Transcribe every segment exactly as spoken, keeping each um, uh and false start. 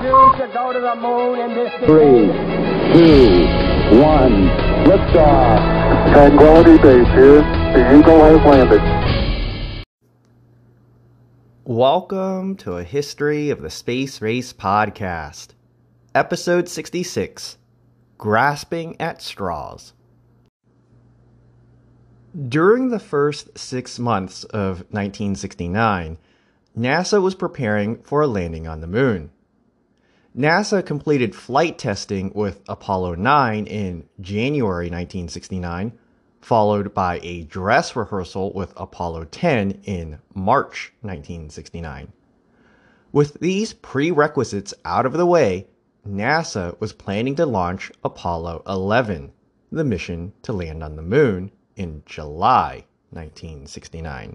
refuse to go to the moon in this Three, two, one, liftoff. Tranquility Base here. The Eagle has landed. Welcome to A History of the Space Race podcast, episode sixty-six, Grasping at Straws. During the first six months of nineteen sixty-nine, NASA was preparing for a landing on the moon. NASA completed flight testing with Apollo nine in January nineteen sixty-nine, followed by a dress rehearsal with Apollo ten in March nineteen sixty-nine. With these prerequisites out of the way, NASA was planning to launch Apollo eleven, the mission to land on the moon, in July nineteen sixty-nine.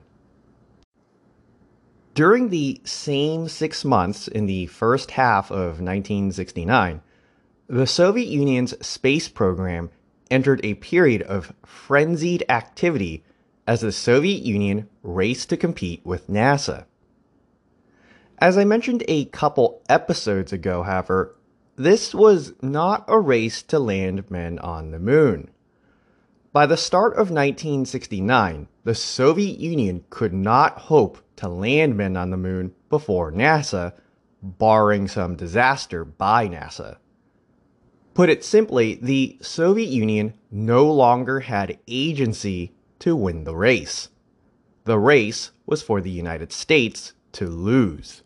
During the same six months in the first half of nineteen sixty-nine, the Soviet Union's space program entered a period of frenzied activity as the Soviet Union raced to compete with NASA. As I mentioned a couple episodes ago, however, this was not a race to land men on the moon. By the start of nineteen sixty-nine, the Soviet Union could not hope to land men on the moon before NASA, barring some disaster by NASA. Put it simply, the Soviet Union no longer had agency to win the race. The race was for the United States to lose.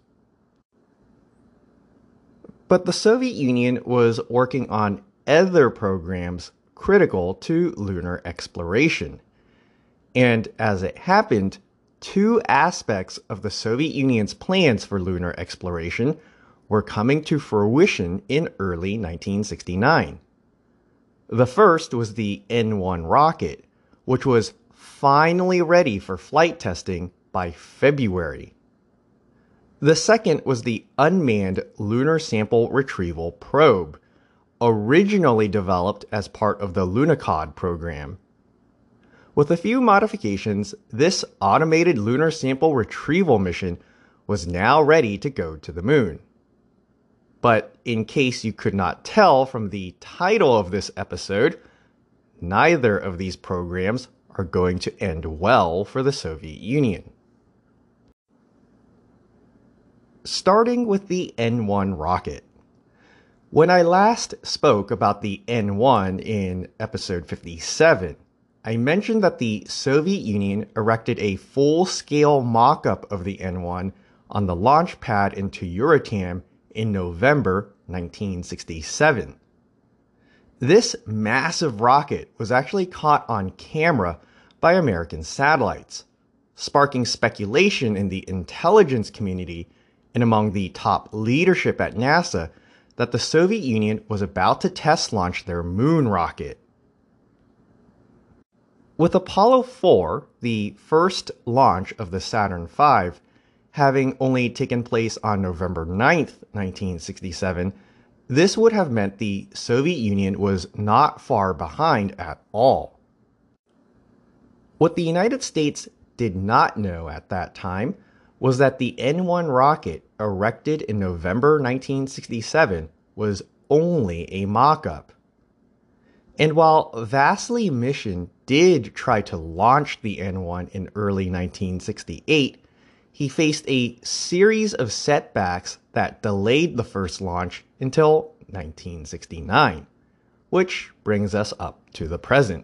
But the Soviet Union was working on other programs critical to lunar exploration. And as it happened, two aspects of the Soviet Union's plans for lunar exploration were coming to fruition in early nineteen sixty-nine. The first was the N one rocket, which was finally ready for flight testing by February. The second was the Unmanned Lunar Sample Retrieval Probe, originally developed as part of the Lunokhod program. With a few modifications, this automated lunar sample retrieval mission was now ready to go to the moon. But in case you could not tell from the title of this episode, neither of these programs are going to end well for the Soviet Union. Starting with the N one rocket. When I last spoke about the N one in episode fifty-seven, I mentioned that the Soviet Union erected a full-scale mock-up of the N one on the launch pad in Tyuratam in November nineteen sixty-seven. This massive rocket was actually caught on camera by American satellites, sparking speculation in the intelligence community and among the top leadership at NASA that the Soviet Union was about to test launch their moon rocket. With Apollo four, the first launch of the Saturn five, having only taken place on November ninth, nineteen sixty-seven, this would have meant the Soviet Union was not far behind at all. What the United States did not know at that time was that the N one rocket erected in November nineteen sixty-seven was only a mock-up. And while Vasily Mishin did try to launch the N one in early nineteen sixty-eight, he faced a series of setbacks that delayed the first launch until nineteen sixty-nine, which brings us up to the present.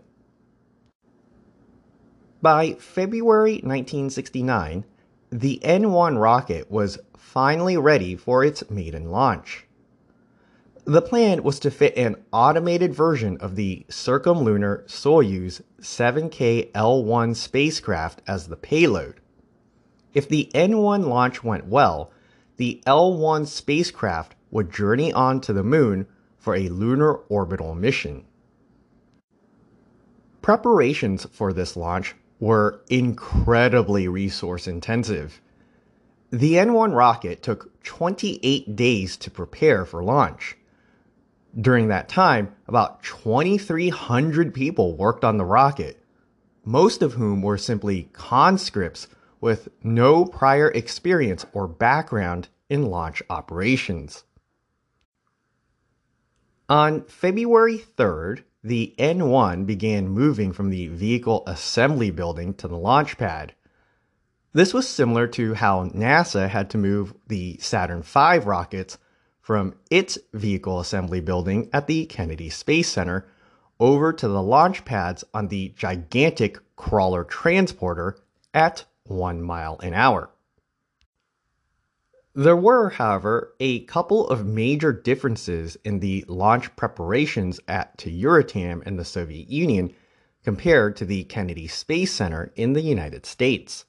By February nineteen sixty-nine, the N one rocket was finally ready for its maiden launch. The plan was to fit an automated version of the circumlunar Soyuz seven K L one spacecraft as the payload. If the N one launch went well, the L one spacecraft would journey on to the moon for a lunar orbital mission. Preparations for this launch were incredibly resource intensive. The N one rocket took twenty-eight days to prepare for launch. During that time, about twenty-three hundred people worked on the rocket, most of whom were simply conscripts with no prior experience or background in launch operations. On February third, the N one began moving from the vehicle assembly building to the launch pad. This was similar to how NASA had to move the Saturn five rockets from its vehicle assembly building at the Kennedy Space Center over to the launch pads on the gigantic crawler transporter at one mile an hour. There were, however, a couple of major differences in the launch preparations at Tyuratam in the Soviet Union compared to the Kennedy Space Center in the United States.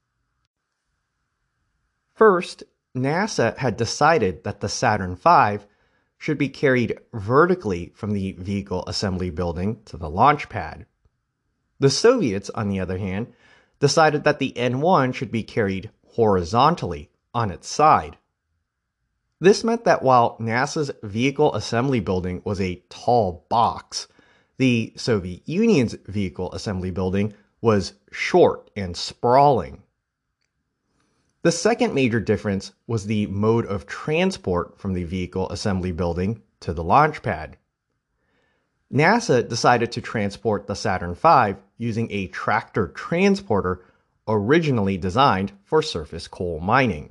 First, NASA had decided that the Saturn five should be carried vertically from the vehicle assembly building to the launch pad. The Soviets, on the other hand, decided that the N one should be carried horizontally on its side. This meant that while NASA's vehicle assembly building was a tall box, the Soviet Union's vehicle assembly building was short and sprawling. The second major difference was the mode of transport from the vehicle assembly building to the launch pad. NASA decided to transport the Saturn five using a tractor transporter originally designed for surface coal mining.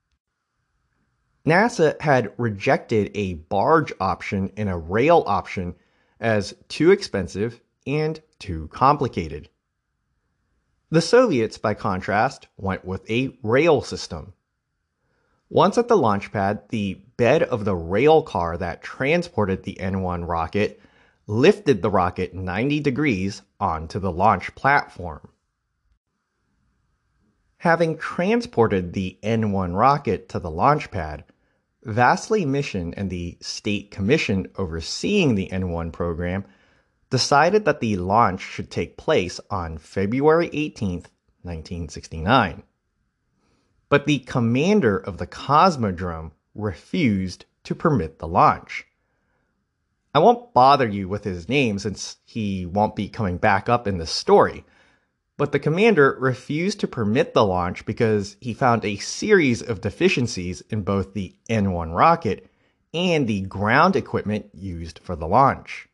NASA had rejected a barge option and a rail option as too expensive and too complicated. The Soviets, by contrast, went with a rail system. Once at the launch pad, the bed of the rail car that transported the N one rocket lifted the rocket ninety degrees onto the launch platform. Having transported the N one rocket to the launch pad, Vasily Mission and the state commission overseeing the N one program decided that the launch should take place on February eighteenth, nineteen sixty-nine. But the commander of the Cosmodrome refused to permit the launch. I won't bother you with his name since he won't be coming back up in this story, but the commander refused to permit the launch because he found a series of deficiencies in both the N one rocket and the ground equipment used for the launch.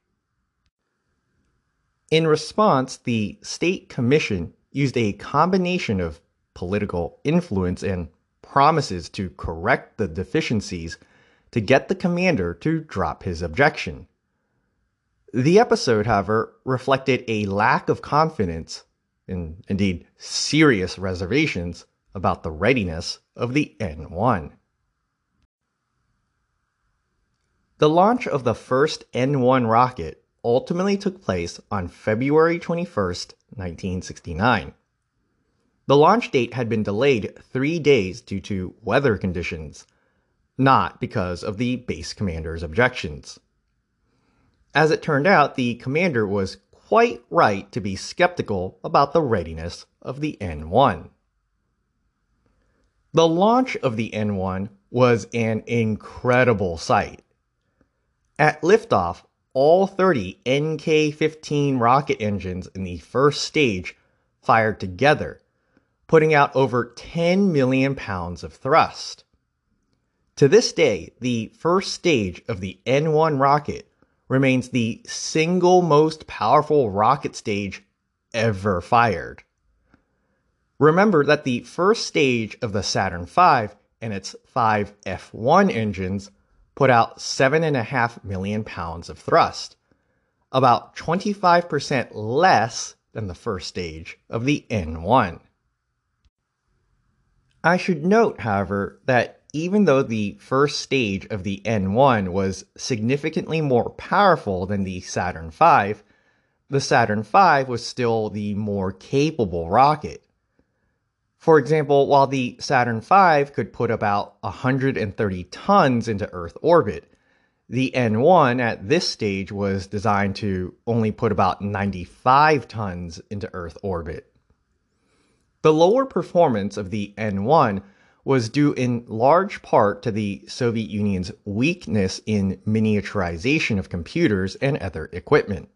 In response, the state commission used a combination of political influence and promises to correct the deficiencies to get the commander to drop his objection. The episode, however, reflected a lack of confidence, and indeed serious reservations, about the readiness of the N one. The launch of the first N one rocket ultimately took place on February twenty-first, nineteen sixty-nine. The launch date had been delayed three days due to weather conditions, not because of the base commander's objections. As it turned out, the commander was quite right to be skeptical about the readiness of the N one. The launch of the N one was an incredible sight. At liftoff, all thirty N K fifteen rocket engines in the first stage fired together, putting out over ten million pounds of thrust. To this day, the first stage of the N one rocket remains the single most powerful rocket stage ever fired. Remember that the first stage of the Saturn five and its five F one engines put out seven point five million pounds of thrust, about twenty-five percent less than the first stage of the N one. I should note, however, that even though the first stage of the N one was significantly more powerful than the Saturn five, the Saturn five was still the more capable rocket. For example, while the Saturn five could put about one hundred thirty tons into Earth orbit, the N one at this stage was designed to only put about ninety-five tons into Earth orbit. The lower performance of the N one was due in large part to the Soviet Union's weakness in miniaturization of computers and other equipment.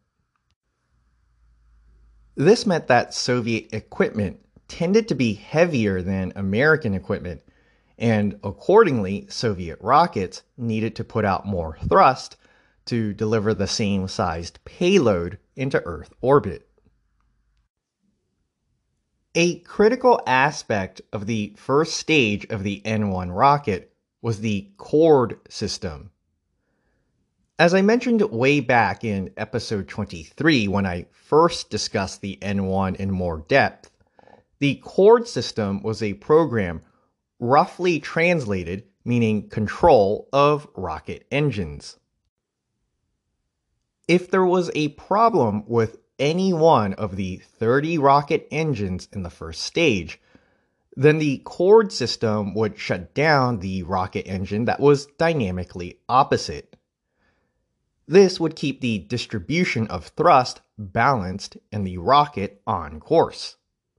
This meant that Soviet equipment tended to be heavier than American equipment, and accordingly, Soviet rockets needed to put out more thrust to deliver the same sized payload into Earth orbit. A critical aspect of the first stage of the N one rocket was the chord system. As I mentioned way back in episode twenty-three when I first discussed the N one in more depth, the chord system was a program roughly translated meaning control of rocket engines. If there was a problem with any one of the thirty rocket engines in the first stage, then the chord system would shut down the rocket engine that was dynamically opposite. This would keep the distribution of thrust balanced and the rocket on course.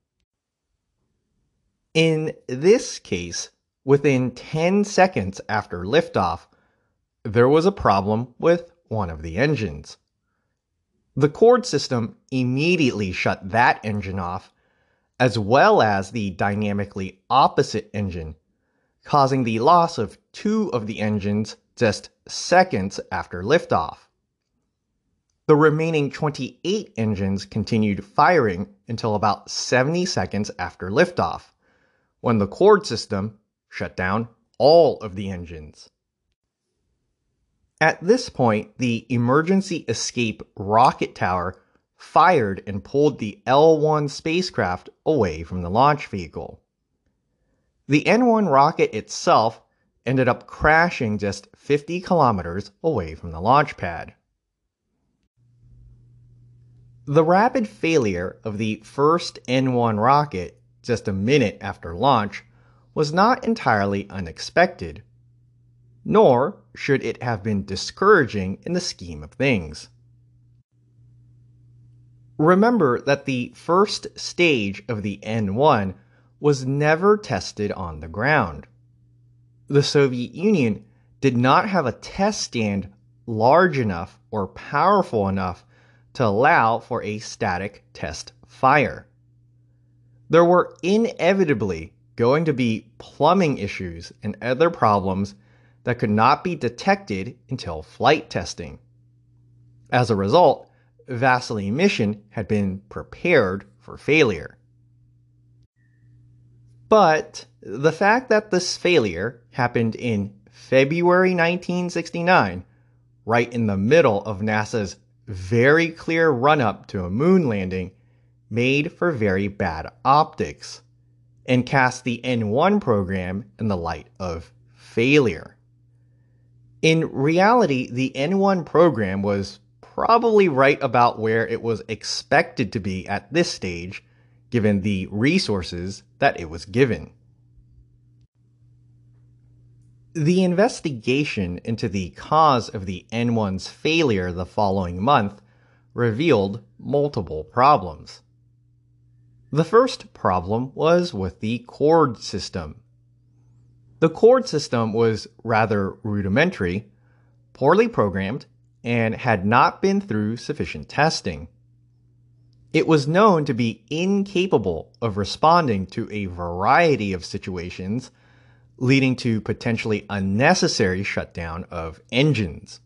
In this case, within ten seconds after liftoff, there was a problem with one of the engines. The chord system immediately shut that engine off, as well as the dynamically opposite engine, causing the loss of two of the engines just seconds after liftoff. The remaining twenty-eight engines continued firing until about seventy seconds after liftoff, when the chord system shut down all of the engines. At this point, the emergency escape rocket tower fired and pulled the L one spacecraft away from the launch vehicle. The N one rocket itself ended up crashing just fifty kilometers away from the launch pad. The rapid failure of the first N one rocket just a minute after launch was not entirely unexpected, nor should it have been discouraging in the scheme of things. Remember that the first stage of the N one was never tested on the ground. The Soviet Union did not have a test stand large enough or powerful enough to allow for a static test fire. There were inevitably going to be plumbing issues and other problems that could not be detected until flight testing. As a result, Vasily mission had been prepared for failure. But the fact that this failure happened in February nineteen sixty-nine, right in the middle of NASA's very clear run-up to a moon landing, made for very bad optics and cast the N one program in the light of failure. In reality, the N one program was probably right about where it was expected to be at this stage, given the resources that it was given. The investigation into the cause of the N one's failure the following month revealed multiple problems. The first problem was with the chord system. The chord system was rather rudimentary, poorly programmed, and had not been through sufficient testing. It was known to be incapable of responding to a variety of situations, leading to potentially unnecessary shutdown of engines.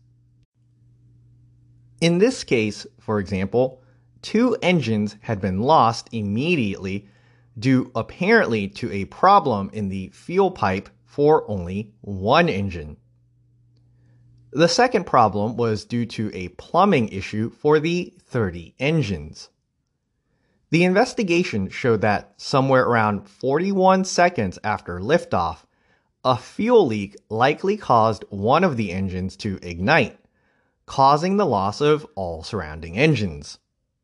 In this case, for example, two engines had been lost immediately due apparently to a problem in the fuel pipe for only one engine. The second problem was due to a plumbing issue for the thirty engines. The investigation showed that somewhere around forty-one seconds after liftoff, a fuel leak likely caused one of the engines to ignite, causing the loss of all surrounding engines.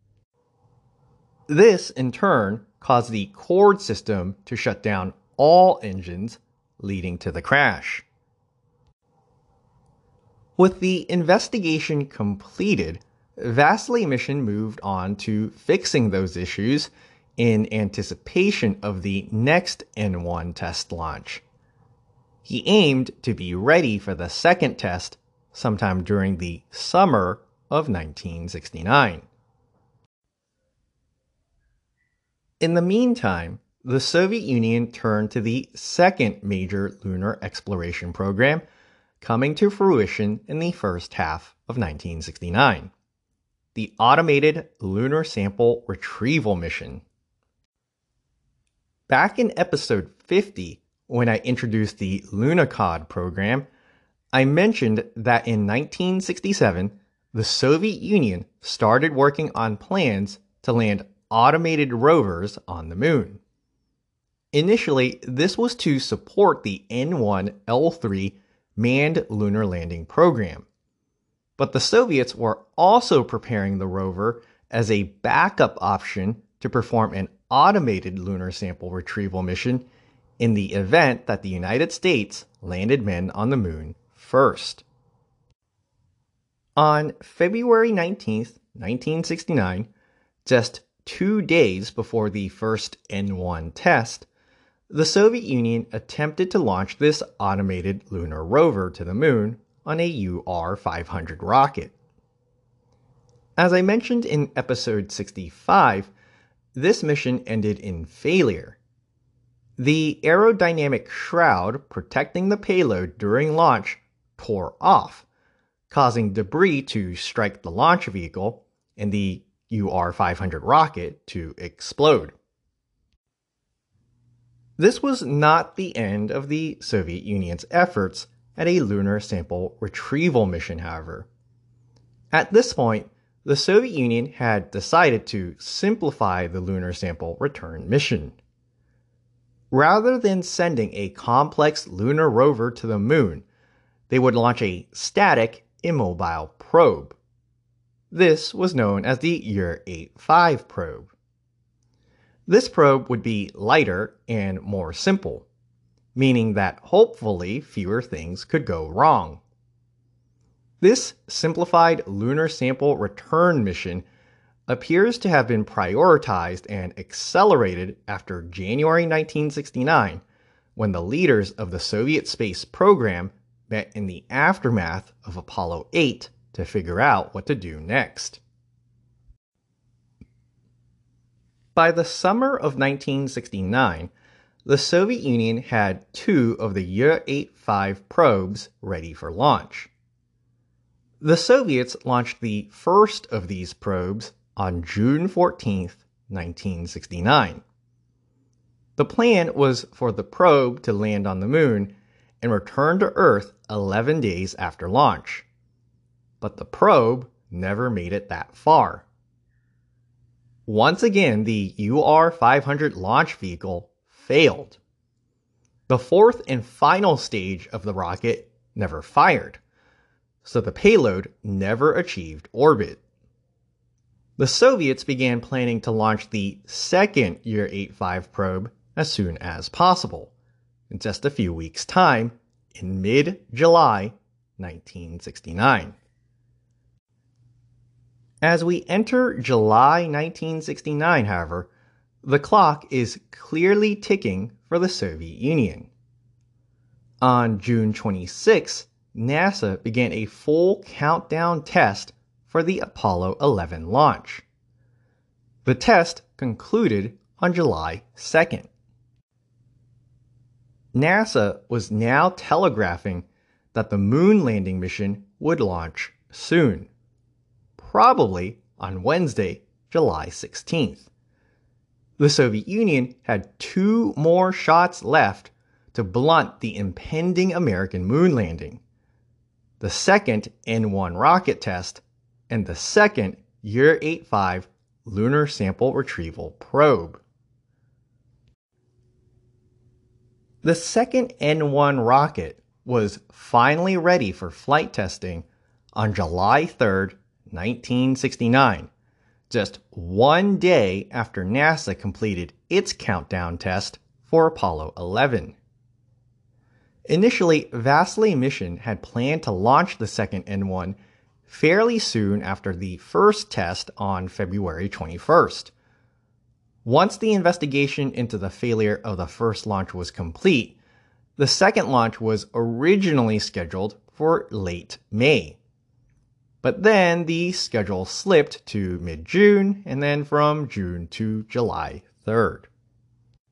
This, in turn, caused the chord system to shut down all engines, leading to the crash. With the investigation completed, Vasily mission moved on to fixing those issues in anticipation of the next N one test launch. He aimed to be ready for the second test sometime during the summer of nineteen sixty-nine. In the meantime, the Soviet Union turned to the second major lunar exploration program, coming to fruition in the first half of nineteen sixty-nine. The Automated Lunar Sample Retrieval Mission. Back in episode fifty, when I introduced the Lunokhod program, I mentioned that in nineteen sixty-seven, the Soviet Union started working on plans to land automated rovers on the moon. Initially, this was to support the N one L three manned lunar landing program. But the Soviets were also preparing the rover as a backup option to perform an automated lunar sample retrieval mission in the event that the United States landed men on the moon first. On February nineteenth, nineteen sixty-nine, just two days before the first N one test, the Soviet Union attempted to launch this automated lunar rover to the moon on a U R five hundred rocket. As I mentioned in episode sixty-five, this mission ended in failure. The aerodynamic shroud protecting the payload during launch tore off, causing debris to strike the launch vehicle and the U R five hundred rocket to explode. This was not the end of the Soviet Union's efforts at a lunar sample retrieval mission, however. At this point, the Soviet Union had decided to simplify the lunar sample return mission. Rather than sending a complex lunar rover to the moon, they would launch a static, immobile probe. This was known as the Ur eighty-five probe. This probe would be lighter and more simple, meaning that hopefully fewer things could go wrong. This simplified lunar sample return mission appears to have been prioritized and accelerated after January nineteen sixty-nine, when the leaders of the Soviet space program met in the aftermath of Apollo eight to figure out what to do next. By the summer of nineteen sixty-nine, the Soviet Union had two of the Ur eighty-five probes ready for launch. The Soviets launched the first of these probes on June fourteenth, nineteen sixty-nine. The plan was for the probe to land on the moon and return to Earth eleven days after launch. But the probe never made it that far. Once again, the U R five hundred launch vehicle failed. The fourth and final stage of the rocket never fired, so the payload never achieved orbit. The Soviets began planning to launch the second Ur eighty-five probe as soon as possible, in just a few weeks' time, in mid-July nineteen sixty-nine. As we enter July nineteen sixty-nine, however, the clock is clearly ticking for the Soviet Union. On June twenty-sixth, NASA began a full countdown test for the Apollo eleven launch. The test concluded on July second. NASA was now telegraphing that the moon landing mission would launch soon, probably on Wednesday, July sixteenth. The Soviet Union had two more shots left to blunt the impending American moon landing: the second N one rocket test and the second Ur eighty-five lunar sample retrieval probe. The second N one rocket was finally ready for flight testing on July third, nineteen sixty-nine, just one day after NASA completed its countdown test for Apollo eleven. Initially, Vasily Mission had planned to launch the second N one fairly soon after the first test on February twenty-first. Once the investigation into the failure of the first launch was complete, the second launch was originally scheduled for late May. But then the schedule slipped to mid-June, and then from June to July third.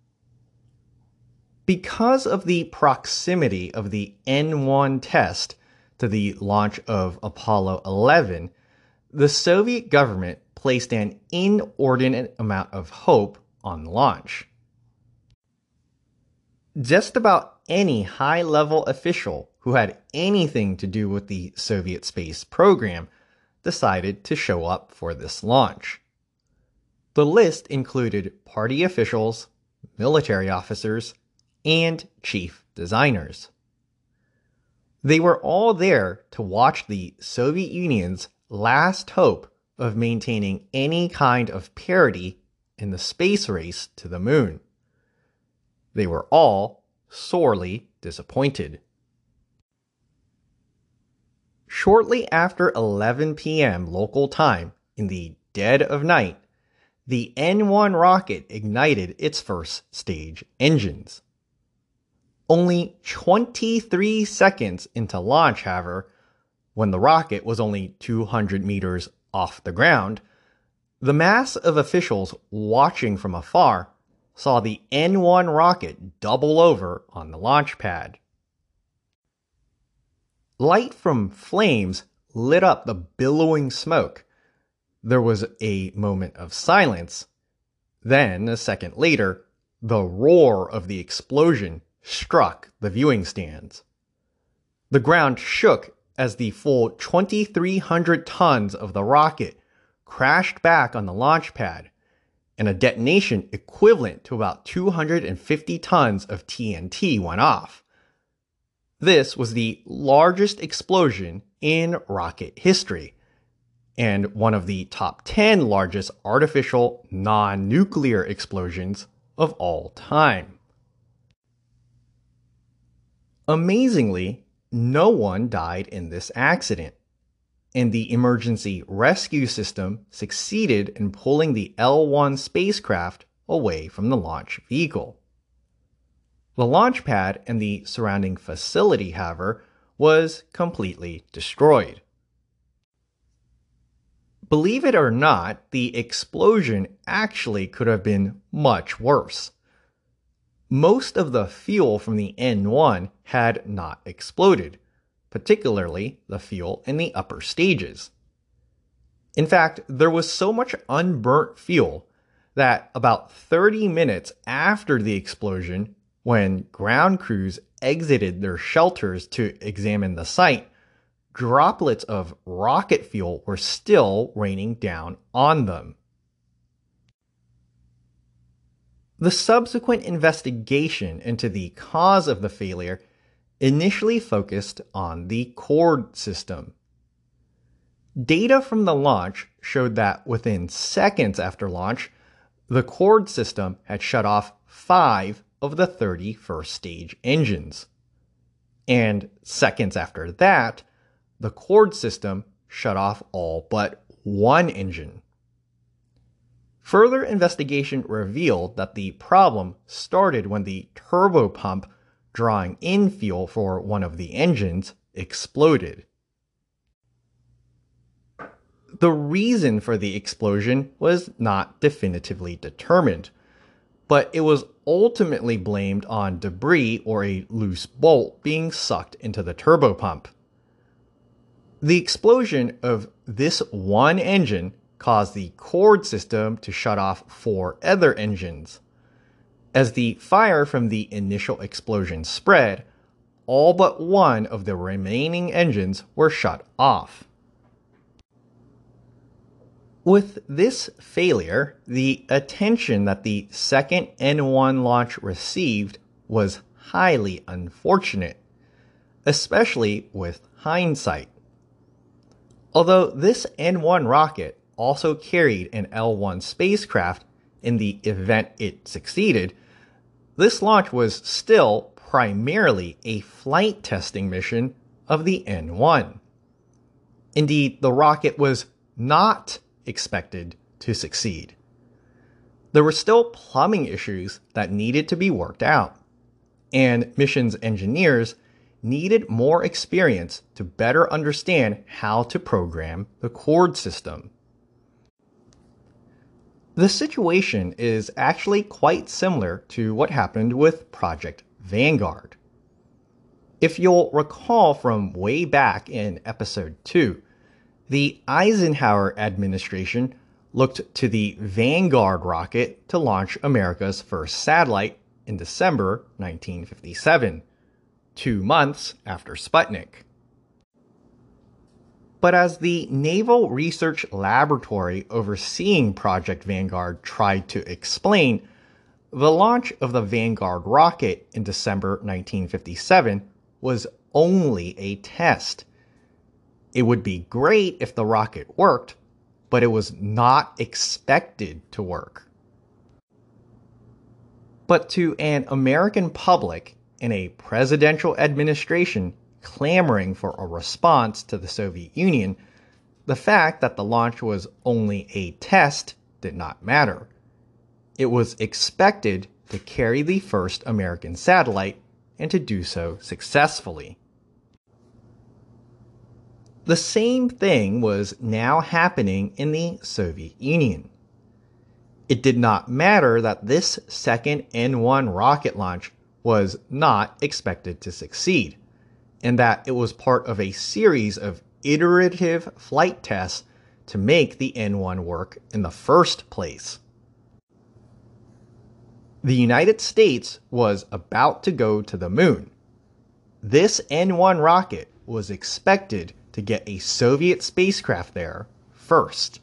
Because of the proximity of the N one test to the launch of Apollo eleven, the Soviet government placed an inordinate amount of hope on the launch. Just about any high-level official who had anything to do with the Soviet space program decided to show up for this launch. The list included party officials, military officers, and chief designers. They were all there to watch the Soviet Union's last hope of maintaining any kind of parity in the space race to the moon. They were all sorely disappointed. Shortly after eleven p.m. local time, in the dead of night, the N one rocket ignited its first stage engines. Only twenty-three seconds into launch, however, when the rocket was only two hundred meters off the ground, the mass of officials watching from afar saw the N one rocket double over on the launch pad. Light from flames lit up the billowing smoke. There was a moment of silence. Then, a second later, the roar of the explosion struck the viewing stands. The ground shook as the full twenty-three hundred tons of the rocket crashed back on the launch pad, and a detonation equivalent to about two hundred fifty tons of T N T went off. This was the largest explosion in rocket history, and one of the top ten largest artificial non-nuclear explosions of all time. Amazingly, no one died in this accident, and the emergency rescue system succeeded in pulling the L one spacecraft away from the launch vehicle. The launch pad and the surrounding facility, however, was completely destroyed. Believe it or not, the explosion actually could have been much worse. Most of the fuel from the N one had not exploded, particularly the fuel in the upper stages. In fact, there was so much unburnt fuel that about thirty minutes after the explosion, when ground crews exited their shelters to examine the site, droplets of rocket fuel were still raining down on them. The subsequent investigation into the cause of the failure initially focused on the cord system. Data from the launch showed that within seconds after launch, the cord system had shut off five of the thirty first stage engines. And seconds after that, the cord system shut off all but one engine. Further investigation revealed that the problem started when the turbo pump drawing in fuel for one of the engines exploded. The reason for the explosion was not definitively determined, but it was ultimately blamed on debris or a loose bolt being sucked into the turbo pump. The explosion of this one engine caused the cord system to shut off four other engines. As the fire from the initial explosion spread, all but one of the remaining engines were shut off. With this failure, the attention that the second N one launch received was highly unfortunate, especially with hindsight. Although this N one rocket also carried an L one spacecraft in the event it succeeded, this launch was still primarily a flight testing mission of the N one. Indeed, the rocket was not expected to succeed. There were still plumbing issues that needed to be worked out, and mission's engineers needed more experience to better understand how to program the cord system. The situation is actually quite similar to what happened with Project Vanguard. If you'll recall from way back in episode two, the Eisenhower administration looked to the Vanguard rocket to launch America's first satellite in December nineteen fifty-seven, two months after Sputnik. But as the Naval Research Laboratory overseeing Project Vanguard tried to explain, the launch of the Vanguard rocket in December nineteen fifty-seven was only a test. It would be great if the rocket worked, but it was not expected to work. But to an American public in a presidential administration clamoring for a response to the Soviet Union, the fact that the launch was only a test did not matter. It was expected to carry the first American satellite and to do so successfully. The same thing was now happening in the Soviet Union. It did not matter that this second N one rocket launch was not expected to succeed, and that it was part of a series of iterative flight tests to make the N one work in the first place. The United States was about to go to the moon. This N one rocket was expected to get a Soviet spacecraft there first.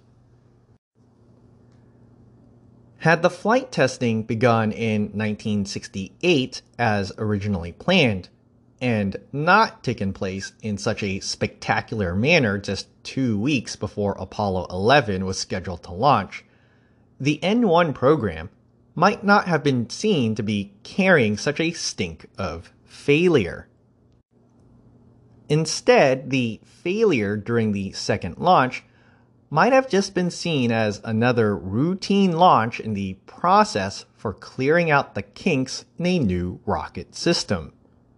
Had the flight testing begun in nineteen sixty-eight as originally planned, and not taken place in such a spectacular manner just two weeks before Apollo eleven was scheduled to launch, the N one program might not have been seen to be carrying such a stink of failure. Instead, the failure during the second launch might have just been seen as another routine launch in the process for clearing out the kinks in a new rocket system.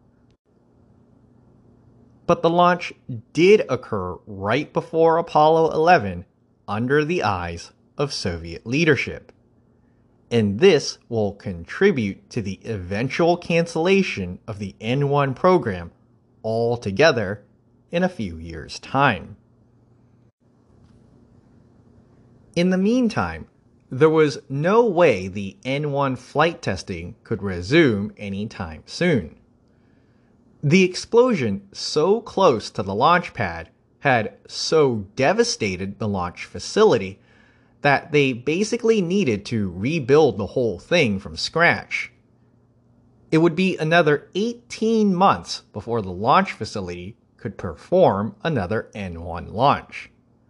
But the launch did occur right before Apollo eleven under the eyes of Soviet leadership. And this will contribute to the eventual cancellation of the N one program altogether in a few years' time. In the meantime, there was no way the N one flight testing could resume anytime soon. The explosion so close to the launch pad had so devastated the launch facility that they basically needed to rebuild the whole thing from scratch. It would be another eighteen months before the launch facility could perform another N one launch.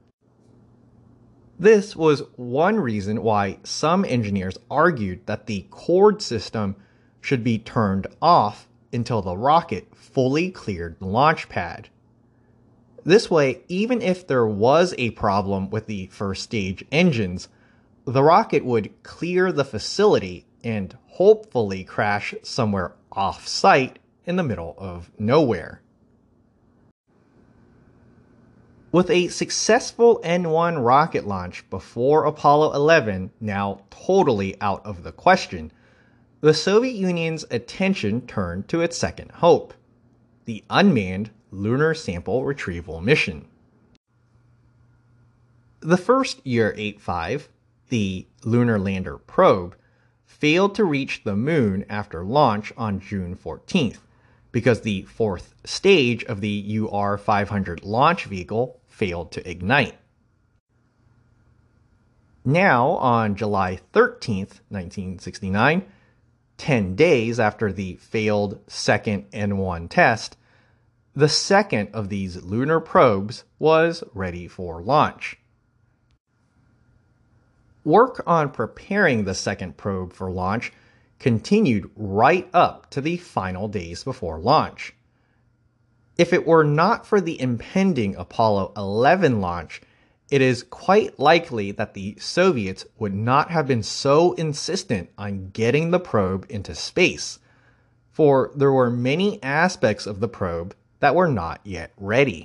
This was one reason why some engineers argued that the cord system should be turned off until the rocket fully cleared the launch pad. This way, even if there was a problem with the first stage engines, the rocket would clear the facility and hopefully crash somewhere off-site in the middle of nowhere. With a successful N one rocket launch before Apollo eleven now totally out of the question, the Soviet Union's attention turned to its second hope, the unmanned Lunar Sample Retrieval mission. The first U R eighty-five, the Lunar Lander probe, failed to reach the moon after launch on June fourteenth because the fourth stage of the U R five hundred launch vehicle failed to ignite. Now, on July thirteenth, nineteen sixty-nine, ten days after the failed second N one test, the second of these lunar probes was ready for launch. Work on preparing the second probe for launch continued right up to the final days before launch. If it were not for the impending Apollo eleven launch, it is quite likely that the Soviets would not have been so insistent on getting the probe into space, for there were many aspects of the probe that were not yet ready.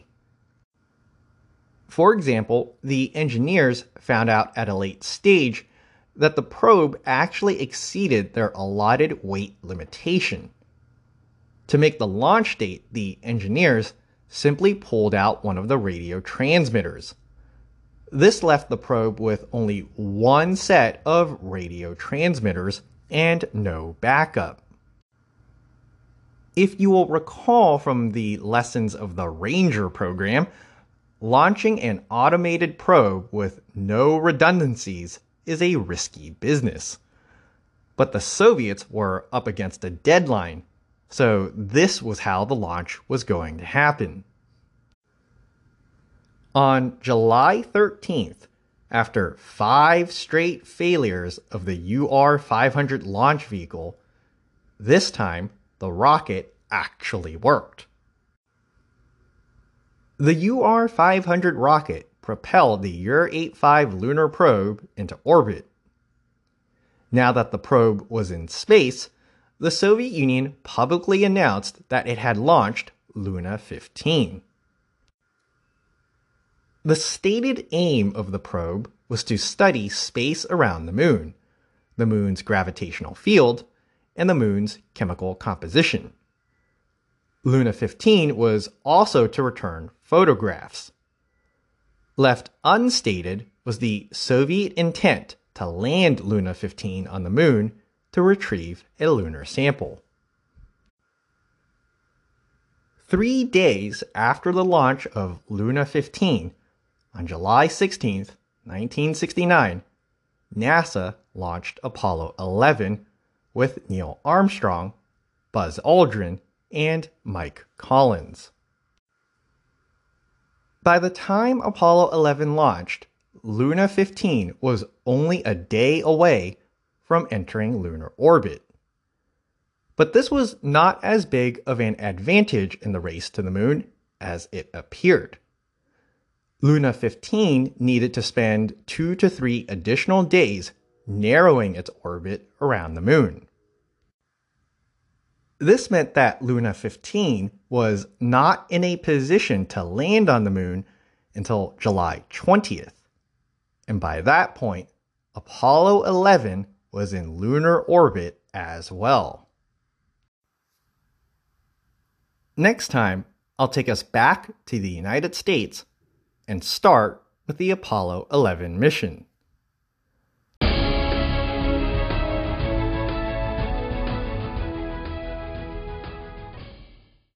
For example, the engineers found out at a late stage that the probe actually exceeded their allotted weight limitation. To make the launch date, the engineers simply pulled out one of the radio transmitters. This left the probe with only one set of radio transmitters and no backup. If you will recall from the lessons of the Ranger program, launching an automated probe with no redundancies is a risky business. But the Soviets were up against a deadline, so this was how the launch was going to happen. On July thirteenth, after five straight failures of the U R five hundred launch vehicle, this time the rocket actually worked. The U R five hundred rocket propelled the U R eighty-five lunar probe into orbit. Now that the probe was in space, the Soviet Union publicly announced that it had launched Luna fifteen. The stated aim of the probe was to study space around the moon, the moon's gravitational field, and the moon's chemical composition. Luna fifteen was also to return photographs. Left unstated was the Soviet intent to land Luna fifteen on the moon to retrieve a lunar sample. Three days after the launch of Luna fifteen, on July sixteenth, nineteen sixty-nine, NASA launched Apollo eleven with Neil Armstrong, Buzz Aldrin, and Mike Collins. By the time Apollo eleven launched, Luna fifteen was only a day away from entering lunar orbit. But this was not as big of an advantage in the race to the moon as it appeared. Luna fifteen needed to spend two to three additional days narrowing its orbit around the moon. This meant that Luna fifteen was not in a position to land on the moon until July twentieth. And by that point, Apollo eleven was in lunar orbit as well. Next time, I'll take us back to the United States and start with the Apollo eleven mission.